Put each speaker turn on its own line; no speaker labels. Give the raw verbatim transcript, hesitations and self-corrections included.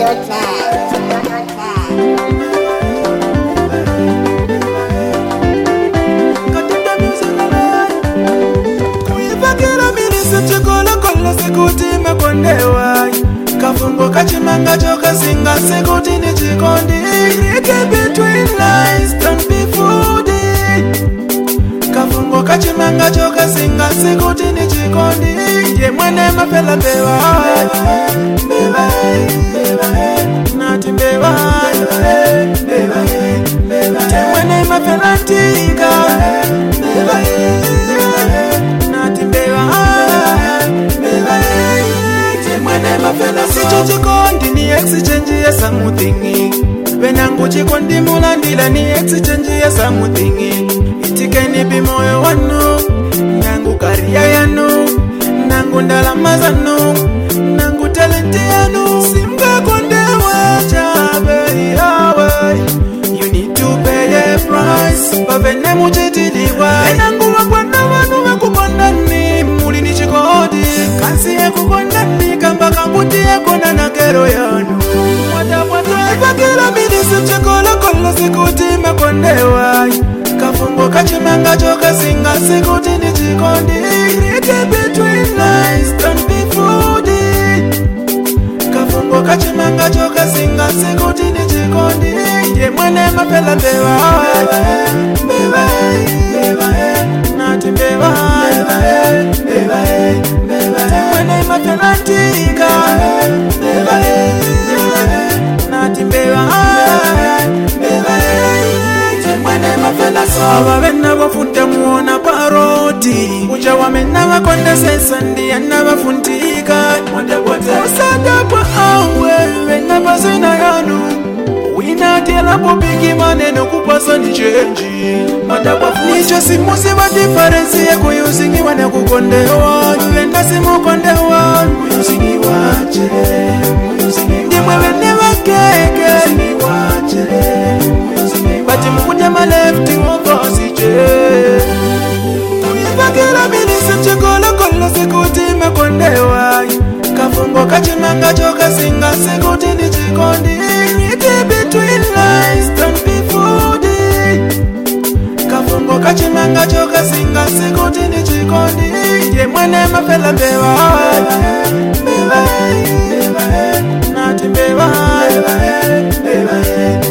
Kafungo kachimanga choka singa sekuti ni chikondi. Rike between lies don't be foodie. Kafungo kachimanga choka singa sekuti ni chikondi. Ye mwene mapela bewa bewa bewa nati bewa bewa bewa ye mwene mapela tika bewa nati bewa bewa ye mwene mapela. Sicho chikondi ni exchange ya samuthingi. Venangu chikondi mulandila ni exchange ya samuthingi. Itikeni bimoyo wanu nangu karia yanu nangu ndalama zanu nangu talenti yanu. Simga kondewa chabe yawe. You need to pay a price. Bavene mujitiliwa venangu wakwana wanu wakukondani. Muli ni chikondi kasi ya kukondani. Kamba kambuti ya kona na kero yanu. Wada wada evakila minisi chikola kola sikuti mekondewa. Kafungo kachimanga choka singa sikuti ni chikondi. Rike between lies don't be foodie. Kafungo kachimanga choka singa sikuti ni chikondi. Ye mwene mapela bewa bewa bewa nati bewa bewa bewa mwene mapela tika bewa nati bewa bewa mwene mapela. Saba vena wafunte muona paroti. Uja wamena wakonde sesandi ya na wafuntika. Usada pa awe vena pasina yanu. Wina tela popiki maneno kupasa ni chenji. Nicho simusi wa difference ya kuyusingi wane kukondewa. Vena simu kondewa kuyusingi wache. Ndimwe vene wakeke bati mkuja malefti mokosije. Uyivakila minisi mchikola kola sikuti mekondewa. Kafungo kachimanga choka singa sikuti ni chikondi. Rike between lies don't be foodie. Kafungo kachimanga choka singa sikuti ni chikondi. Ye mwene mapela bewa bewa bewa nati bewa bewa